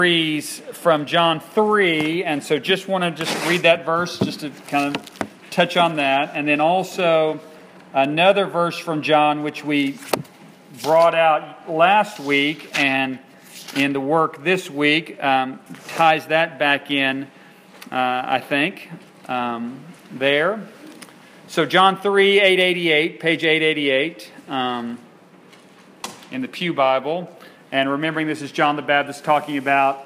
From John 3, and so just want to read that verse just to kind of touch on that, and then also another verse from John which we brought out last week and in the work this week ties that back in, I think, there. So John 3, 888, page 888 in the Pew Bible. And remembering this is John the Baptist talking about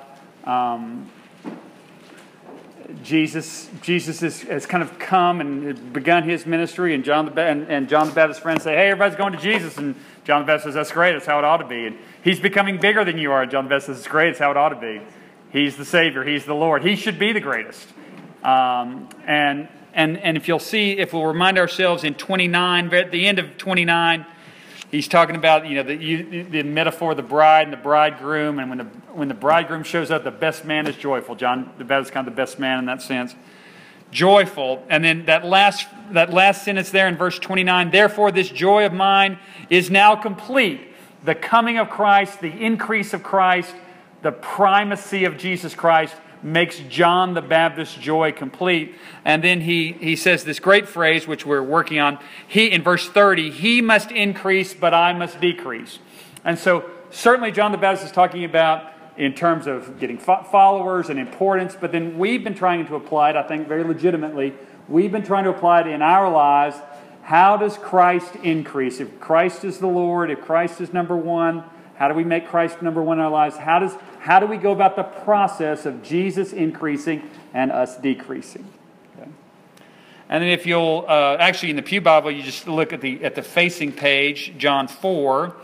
Jesus. Jesus has kind of come and begun his ministry, and John the Baptist's friends say, "Hey, everybody's going to Jesus." And John the Baptist says, "That's great. That's how it ought to be." And he's becoming bigger than you are. And John the Baptist says, "It's great. It's how it ought to be. He's the Savior. He's the Lord. He should be the greatest." And if you'll see, if we'll remind ourselves in 29, at the end of 29. He's talking about, the metaphor of the bride and the bridegroom, and when the bridegroom shows up, the best man is joyful. John the Baptist is kind of the best man in that sense, joyful. And then that last sentence there in verse 29. Therefore, this joy of mine is now complete. The coming of Christ, the increase of Christ, the primacy of Jesus Christ makes John the Baptist's joy complete. And then he says this great phrase, which we're working on. In verse 30, he must increase, but I must decrease. And so certainly John the Baptist is talking about in terms of getting followers and importance, but then we've been trying to apply it, I think very legitimately, we've been trying to apply it in our lives. How does Christ increase? If Christ is the Lord, if Christ is number one, how do we make Christ number one in our lives? How do we go about the process of Jesus increasing and us decreasing? Okay. And then if you'll, actually in the Pew Bible, you just look at the facing page, John 4,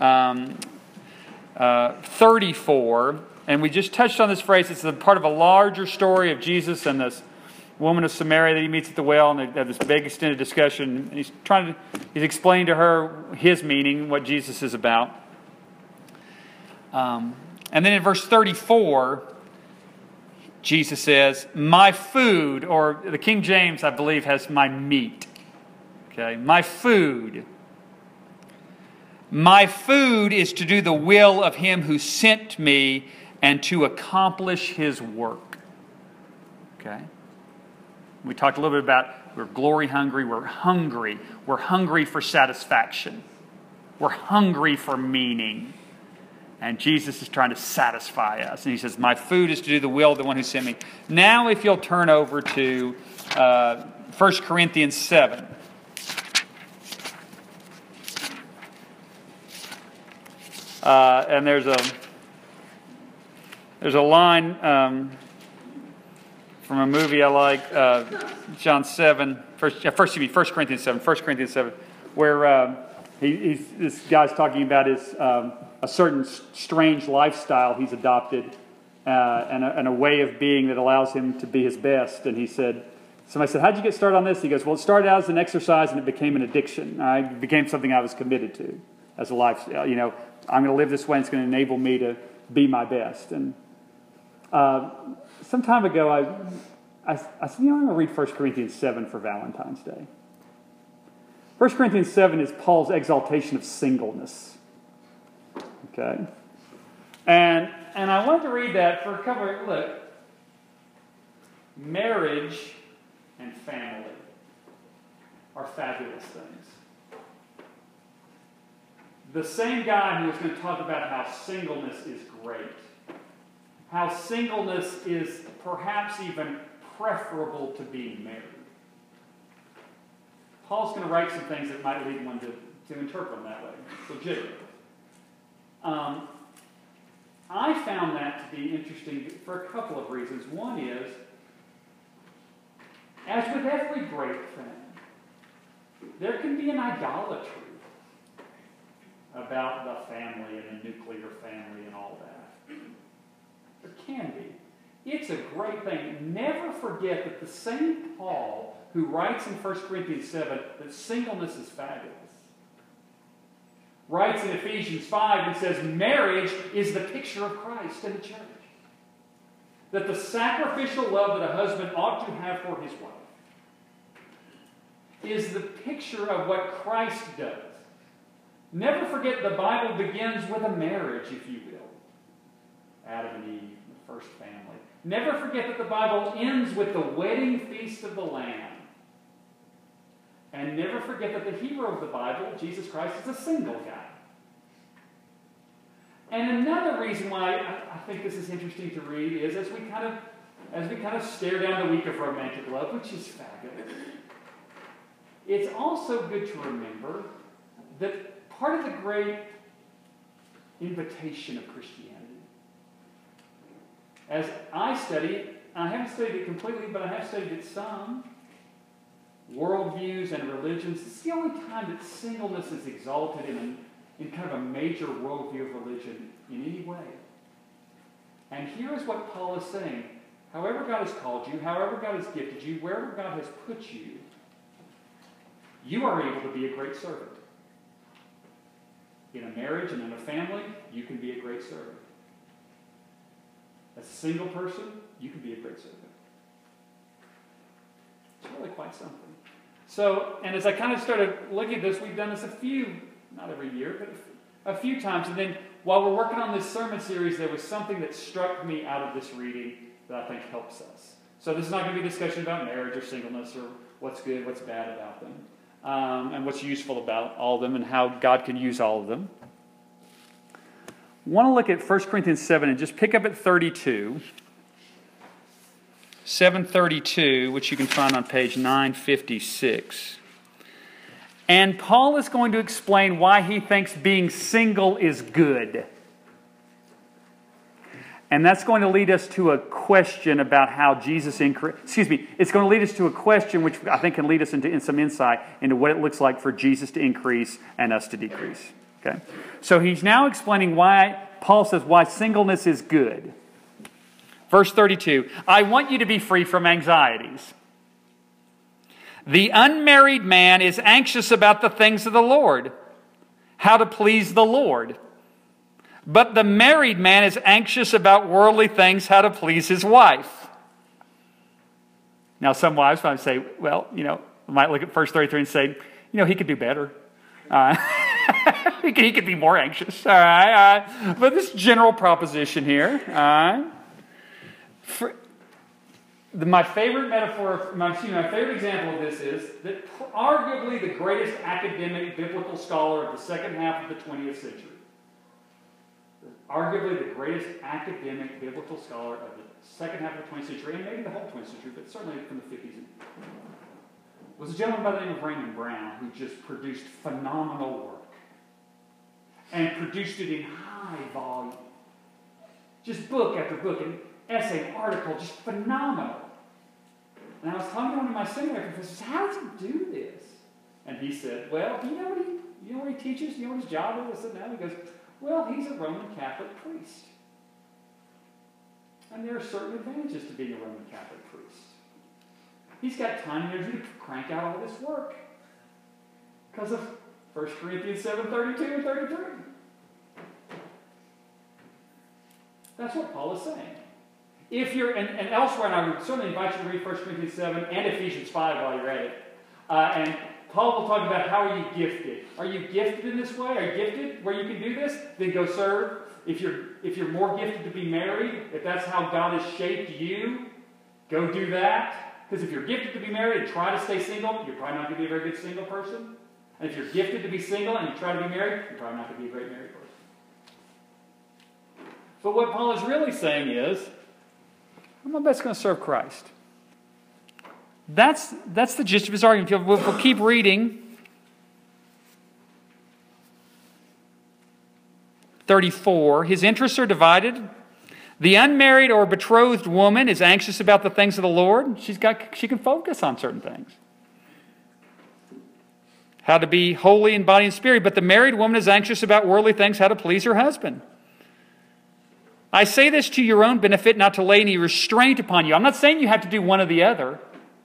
34, and we just touched on this phrase. It's a part of a larger story of Jesus and this woman of Samaria that he meets at the well, and they have this big extended discussion. And he's explaining to her his meaning, what Jesus is about. And then in verse 34, Jesus says, "My food," or the King James, I believe, has "my meat." Okay, my food. "My food is to do the will of him who sent me and to accomplish his work." Okay. We talked a little bit about we're glory hungry. We're hungry. We're hungry for satisfaction. We're hungry for meaning. And Jesus is trying to satisfy us. And he says, "My food is to do the will of the one who sent me." Now if you'll turn over to 1 Corinthians 7. And there's a line from a movie I like, John 7, 1 Corinthians 7, where this guy's talking about his a certain strange lifestyle he's adopted and a way of being that allows him to be his best. And somebody said, "How'd you get started on this?" He goes, "Well, it started out as an exercise and it became an addiction. It became something I was committed to as a lifestyle. I'm going to live this way and it's going to enable me to be my best." And some time ago, I said, I'm going to read 1 Corinthians 7 for Valentine's Day. 1 Corinthians 7 is Paul's exaltation of singleness. Okay? And I wanted to read that for a couple of... Look, marriage and family are fabulous things. The same guy who was going to talk about how singleness is great, how singleness is perhaps even preferable to being married. Paul's going to write some things that might lead one to interpret them that way. It's legitimate. I found that to be interesting for a couple of reasons. One is, as with every great thing, there can be an idolatry about the family and a nuclear family and all that. There can be. It's a great thing. Never forget that the same Paul who writes in 1 Corinthians 7 that singleness is fabulous, writes in Ephesians 5 and says marriage is the picture of Christ and the church. That the sacrificial love that a husband ought to have for his wife is the picture of what Christ does. Never forget the Bible begins with a marriage, if you will. Adam and Eve, Never forget that the Bible ends with the wedding feast of the Lamb. And never forget that the hero of the Bible, Jesus Christ, is a single guy. And another reason why I think this is interesting to read is as we kind of stare down the week of romantic love, which is fabulous, it's also good to remember that part of the great invitation of Christianity, as I haven't studied it completely, but I have studied it some, worldviews and religions, it's the only time that singleness is exalted in kind of a major worldview of religion in any way. And here is what Paul is saying. However God has called you, however God has gifted you, wherever God has put you, you are able to be a great servant. In a marriage and in a family, you can be a great servant. As a single person, you can be a great servant. It's really quite something. So, and as I kind of started looking at this, we've done this not every year, but a few times. And then while we're working on this sermon series, there was something that struck me out of this reading that I think helps us. So this is not going to be a discussion about marriage or singleness or what's good, what's bad about them, and what's useful about all of them and how God can use all of them. I want to look at 1 Corinthians 7 and just pick up at 32. 732, which you can find on page 956. And Paul is going to explain why he thinks being single is good. And that's going to lead us to a question about how Jesus it's going to lead us to a question which I think can lead us into some insight into what it looks like for Jesus to increase and us to decrease. Okay? So he's now explaining why Paul says why singleness is good. Verse 32, I want you to be free from anxieties. The unmarried man is anxious about the things of the Lord, how to please the Lord. But the married man is anxious about worldly things, how to please his wife. Now, some wives might say, well, might look at verse 33 and say, he could do better. He could be more anxious. All right. But this general proposition here, all right. My favorite example of this is that arguably the greatest academic biblical scholar of the second half of the 20th century, arguably the greatest academic biblical scholar of the second half of the 20th century, and maybe the whole 20th century, but certainly from the 50s, was a gentleman by the name of Raymond Brown, who just produced phenomenal work and produced it in high volume. Just book after book, and essay, article, just phenomenal. And I was talking to one of my seminary professors, how does he do this? And he said, well, do you know what he teaches? Do you know what his job is? I said, no. He goes, well, he's a Roman Catholic priest. And there are certain advantages to being a Roman Catholic priest. He's got time and energy to crank out all this work because of 1 Corinthians 7:32 and 33. That's what Paul is saying. If you're, and elsewhere, and I would certainly invite you to read 1 Corinthians 7 and Ephesians 5 while you're at it. And Paul will talk about how are you gifted. Are you gifted in this way? Are you gifted where you can do this? Then go serve. If you're more gifted to be married, if that's how God has shaped you, go do that. Because if you're gifted to be married and try to stay single, you're probably not going to be a very good single person. And if you're gifted to be single and you try to be married, you're probably not going to be a great married person. But what Paul is really saying is, I'm not best going to serve Christ. That's the gist of his argument. We'll keep reading. 34. His interests are divided. The unmarried or betrothed woman is anxious about the things of the Lord. She can focus on certain things. How to be holy in body and spirit. But the married woman is anxious about worldly things, how to please her husband. I say this to your own benefit, not to lay any restraint upon you. I'm not saying you have to do one or the other,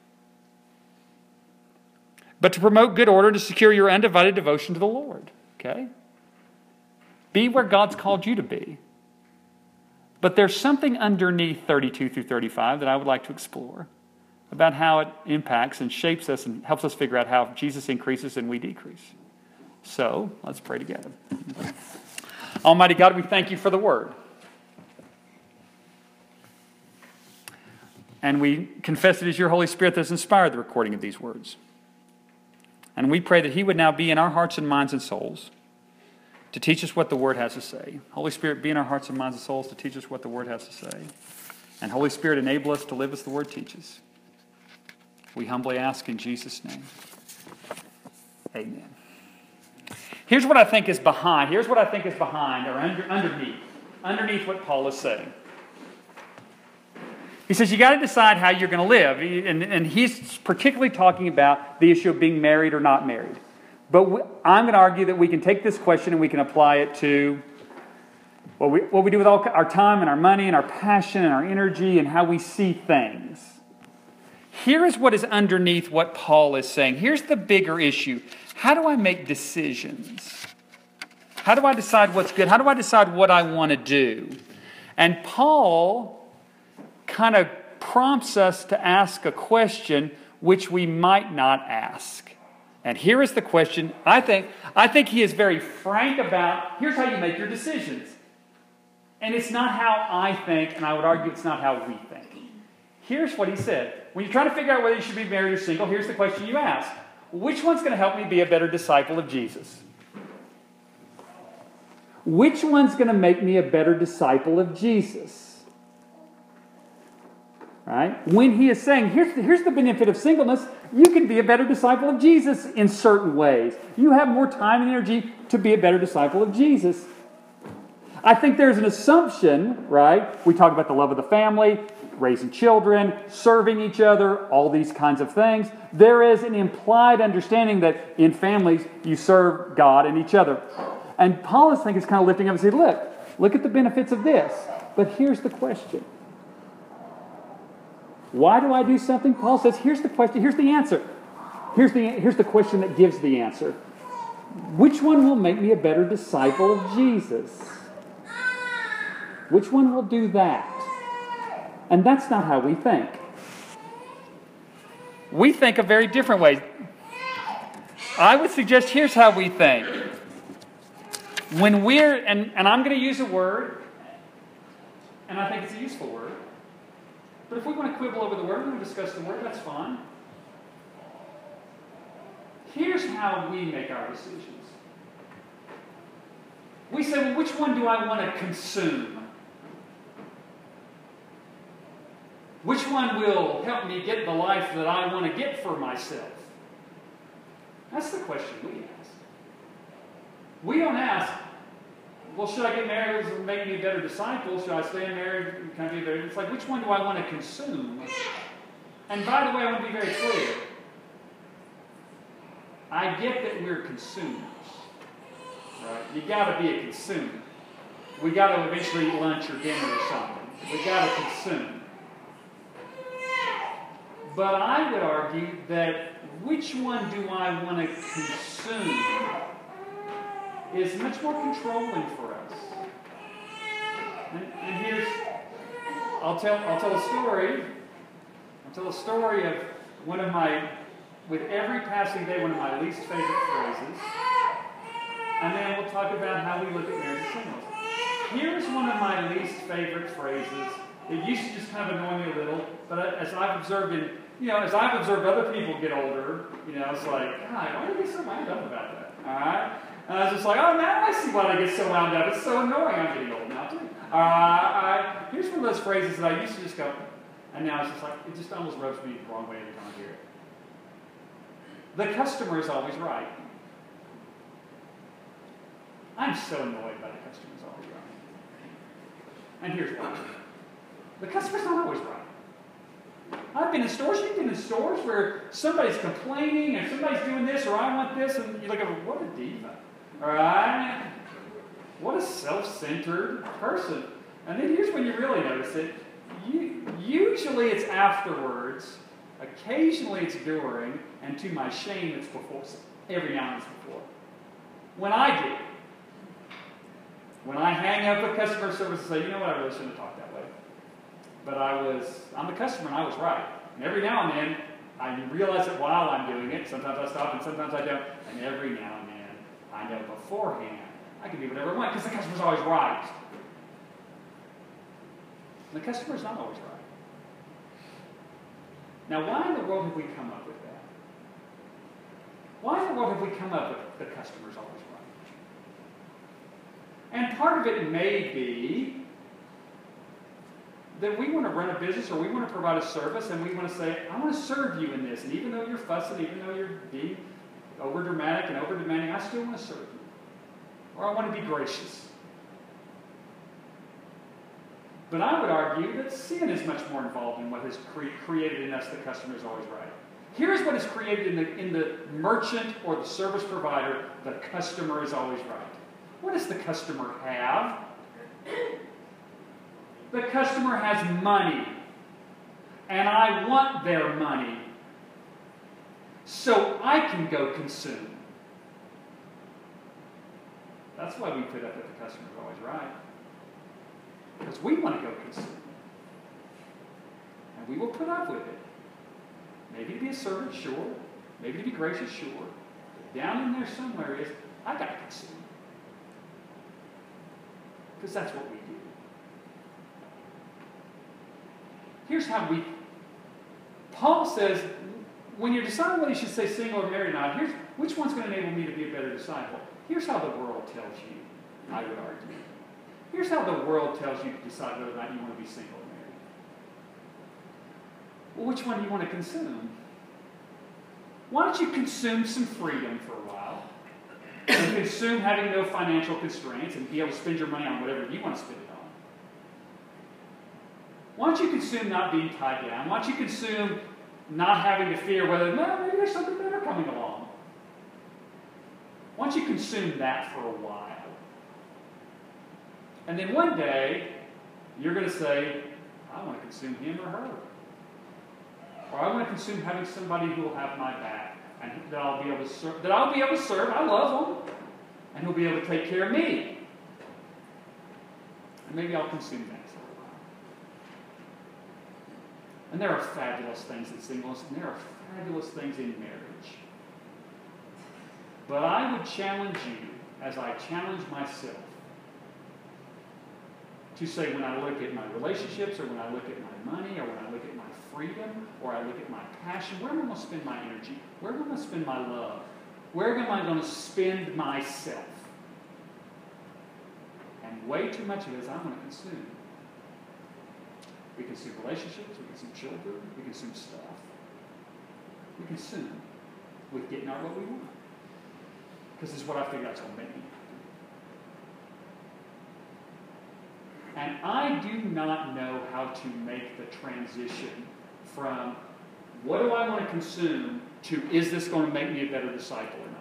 but to promote good order, to secure your undivided devotion to the Lord. Okay? Be where God's called you to be. But there's something underneath 32 through 35 that I would like to explore about how it impacts and shapes us and helps us figure out how Jesus increases and we decrease. So, let's pray together. Almighty God, we thank you for the Word. And we confess it is your Holy Spirit that has inspired the recording of these words. And we pray that He would now be in our hearts and minds and souls to teach us what the Word has to say. Holy Spirit, be in our hearts and minds and souls to teach us what the Word has to say. And Holy Spirit, enable us to live as the Word teaches. We humbly ask in Jesus' name. Amen. Here's what I think is behind. Or underneath what Paul is saying. He says you got to decide how you're going to live. And he's particularly talking about the issue of being married or not married. But I'm going to argue that we can take this question and we can apply it to what we do with all our time and our money and our passion and our energy and how we see things. Here is what is underneath what Paul is saying. Here's the bigger issue. How do I make decisions? How do I decide what's good? How do I decide what I want to do? And Paul kind of prompts us to ask a question which we might not ask. And here is the question. I think he is very frank about, here's how you make your decisions. And it's not how I think, and I would argue it's not how we think. Here's what he said. When you're trying to figure out whether you should be married or single, here's the question you ask. Which one's going to help me be a better disciple of Jesus? Which one's going to make me a better disciple of Jesus? Right? When he is saying, here's the benefit of singleness, you can be a better disciple of Jesus in certain ways. You have more time and energy to be a better disciple of Jesus. I think there's an assumption, right? We talk about the love of the family, raising children, serving each other, all these kinds of things. There is an implied understanding that in families you serve God and each other. And Paul is kind of lifting up and saying, look at the benefits of this. But here's the question. Why do I do something? Paul says, here's the question, here's the answer. Here's the question that gives the answer. Which one will make me a better disciple of Jesus? Which one will do that? And that's not how we think. We think a very different way. I would suggest here's how we think. When we're, and I'm going to use a word, and I think it's a useful word, but if we want to quibble over the word, we want to discuss the word, that's fine. Here's how we make our decisions. We say, well, which one do I want to consume? Which one will help me get the life that I want to get for myself? That's the question we ask. We don't ask, well, should I get married to make me a better disciple? Should I stay married? Can I be better? It's like, which one do I want to consume? And by the way, I want to be very clear. I get that we're consumers. Right? You got to be a consumer. We got to eventually eat lunch or dinner or something. We got to consume. But I would argue that which one do I want to consume is much more controlling for us. And here's, I'll tell a story. I'll tell a story of one of my, with every passing day, one of my least favorite phrases. And then we'll talk about how we look at marriage and singles. Here's one of my least favorite phrases. It used to just kind of annoy me a little, but as I've observed other people get older, it's like, God, why do you get so wound up about that? All right? And I was just like, oh, now I see why they get so wound up. It's so annoying. I'm getting old now, too. Here's one of those phrases that I used to just go, and now it's just like, it just almost rubs me the wrong way every time I hear it. The customer is always right. I'm so annoyed by the customer is always right. And here's why. The customer's not always right. I've been in stores, you've been in stores where somebody's complaining and somebody's doing this or I want this, and you look at, what a diva. All right? What a self-centered person. And then here's when you really notice it. Usually it's afterwards, occasionally it's during, and to my shame it's before. Every now and then it's before. When I do, when I hang up a customer service and say, you know what, I really shouldn't have talked that way. But I'm the customer and I was right. And every now and then, I realize it while I'm doing it. Sometimes I stop and sometimes I don't. And every now and then, I know beforehand, I can do whatever I want because the customer's always right. And the customer's not always right. Now, why in the world have we come up with that? Why in the world have we come up with the customer's always right? And part of it may be that we want to run a business or we want to provide a service and we want to say, I want to serve you in this. And even though you're fussing, even though you're being over-dramatic and over-demanding, I still want to serve you. Or I want to be gracious. But I would argue that sin is much more involved in what has created in us the customer is always right. Here's what is created in the merchant or the service provider, the customer is always right. What does the customer have? The customer has money. And I want their money. So I can go consume. That's why we put up with the customer is always right. Because we want to go consume. And we will put up with it. Maybe to be a servant, sure. Maybe to be gracious, sure. But down in there somewhere is, I got to consume. Because that's what we do. Here's how we... Paul says, when you're deciding whether you should say single or married or not, here's which one's going to enable me to be a better disciple. Here's how the world tells you, I would argue. Here's how the world tells you to decide whether or not you want to be single or married. Well, which one do you want to consume? Why don't you consume some freedom for a while? And consume having no financial constraints and be able to spend your money on whatever you want to spend it on. Why don't you consume not being tied down? Why don't you consume not having to fear whether, well, maybe there's something better coming along? Why don't you consume that for a while? And then one day, you're going to say, I want to consume him or her. Or I want to consume having somebody who will have my back and that I'll be able to serve. I love them. And who'll be able to take care of me. And maybe I'll consume that for a while. And there are fabulous things in singleness, and there are fabulous things in marriage. But I would challenge you, as I challenge myself, to say when I look at my relationships, or when I look at my money, or when I look at my freedom, or I look at my passion, where am I going to spend my energy? Where am I going to spend my love? Where am I going to spend myself? And way too much of it is I'm going to consume. We consume relationships, we consume children, we consume stuff. We consume with getting out what we want. Because this is what I figure out's going to make me. And I do not know how to make the transition from what do I want to consume to is this going to make me a better disciple or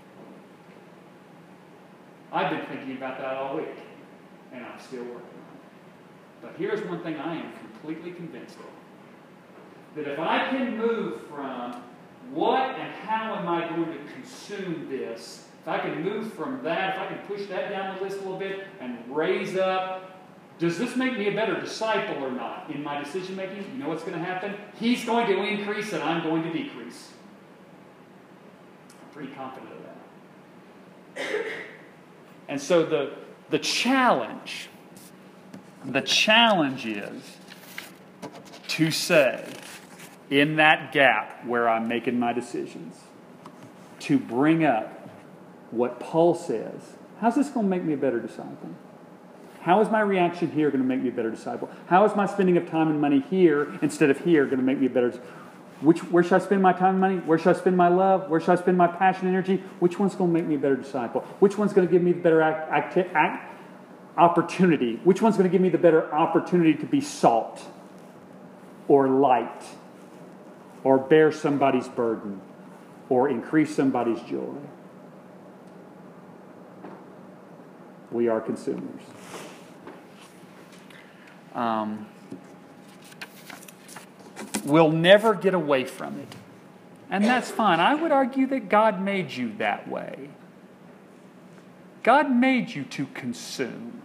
not. I've been thinking about that all week, and I'm still working on it. But here's one thing I am completely convinced of. That if I can move from what and how am I going to consume this, if I can move from that, if I can push that down the list a little bit and raise up, does this make me a better disciple or not in my decision making? You know what's going to happen? He's going to increase and I'm going to decrease. I'm pretty confident of that. And so the challenge is to say, in that gap where I'm making my decisions, to bring up what Paul says. How's this going to make me a better disciple? How is my reaction here going to make me a better disciple? How is my spending of time and money here instead of here going to make me a better disciple? Where should I spend my time and money? Where should I spend my love? Where should I spend my passion and energy? Which one's going to make me a better disciple? Which one's going to give me the better opportunity? Which one's going to give me the better opportunity to be salt or light or bear somebody's burden or increase somebody's joy? We are consumers. We'll never get away from it. And that's fine. I would argue that God made you that way. God made you to consume.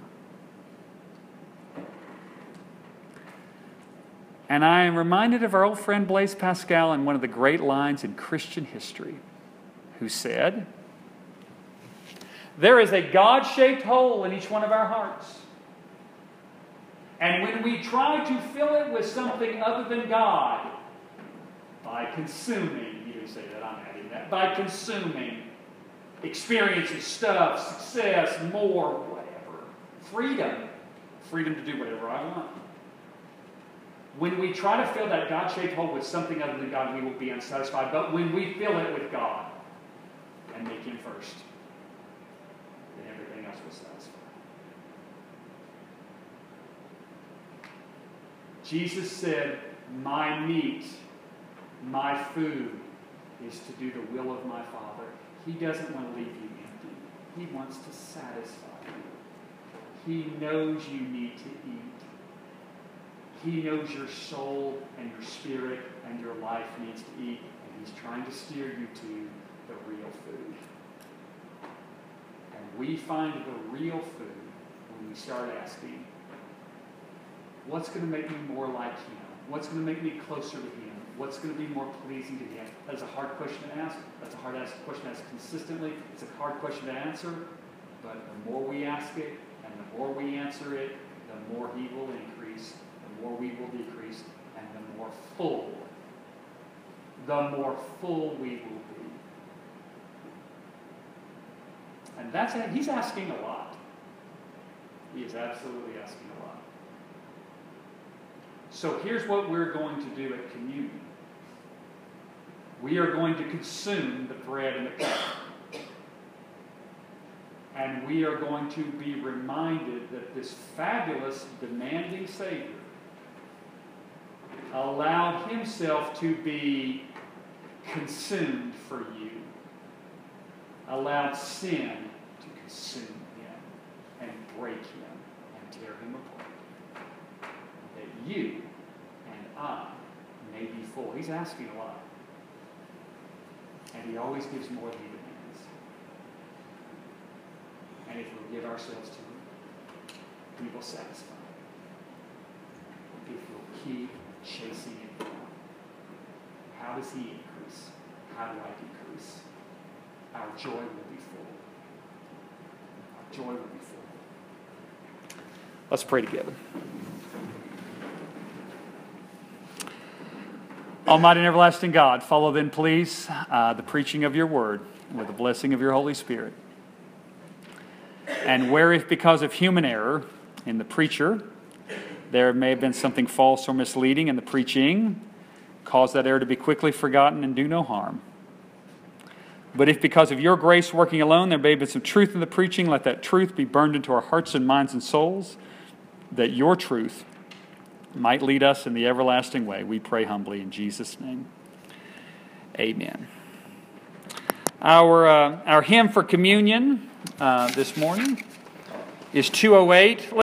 And I am reminded of our old friend Blaise Pascal in one of the great lines in Christian history, who said, there is a God-shaped hole in each one of our hearts. And when we try to fill it with something other than God, by consuming, you didn't say that, I'm adding that, by consuming experiences, stuff, success, more, whatever. Freedom. Freedom to do whatever I want. When we try to fill that God-shaped hole with something other than God, we will be unsatisfied. But when we fill it with God and make Him first, then everything else will satisfy. Jesus said, my meat, my food is to do the will of my Father. He doesn't want to leave you empty. He wants to satisfy you. He knows you need to eat. He knows your soul and your spirit and your life needs to eat. And He's trying to steer you to the real food. And we find the real food when we start asking, what's going to make me more like Him? What's going to make me closer to Him? What's going to be more pleasing to Him? That is a hard question to ask. That's a hard question to ask consistently. It's a hard question to answer. But the more we ask it and the more we answer it, the more He will increase, the more we will decrease, and the more full we will be. And that's it. He's asking a lot. He is absolutely asking a lot. So here's what we're going to do at communion. We are going to consume the bread and the cup. And we are going to be reminded that this fabulous, demanding Savior allowed Himself to be consumed for you. Allowed sin to consume Him and break Him and tear Him apart. That you and I may be full. He's asking a lot. And He always gives more than He demands. And if we'll give ourselves to Him, He will satisfy. If we'll keep chasing it down. How does He increase? How do I decrease? Our joy will be full. Our joy will be full. Let's pray together. Almighty and everlasting God, follow then, please, the preaching of your word with the blessing of your Holy Spirit. And where if because of human error in the preacher, there may have been something false or misleading in the preaching, cause that error to be quickly forgotten and do no harm. But if because of your grace working alone, there may have been some truth in the preaching, let that truth be burned into our hearts and minds and souls, that your truth might lead us in the everlasting way. We pray humbly in Jesus' name. Amen. Our hymn for communion this morning is 208.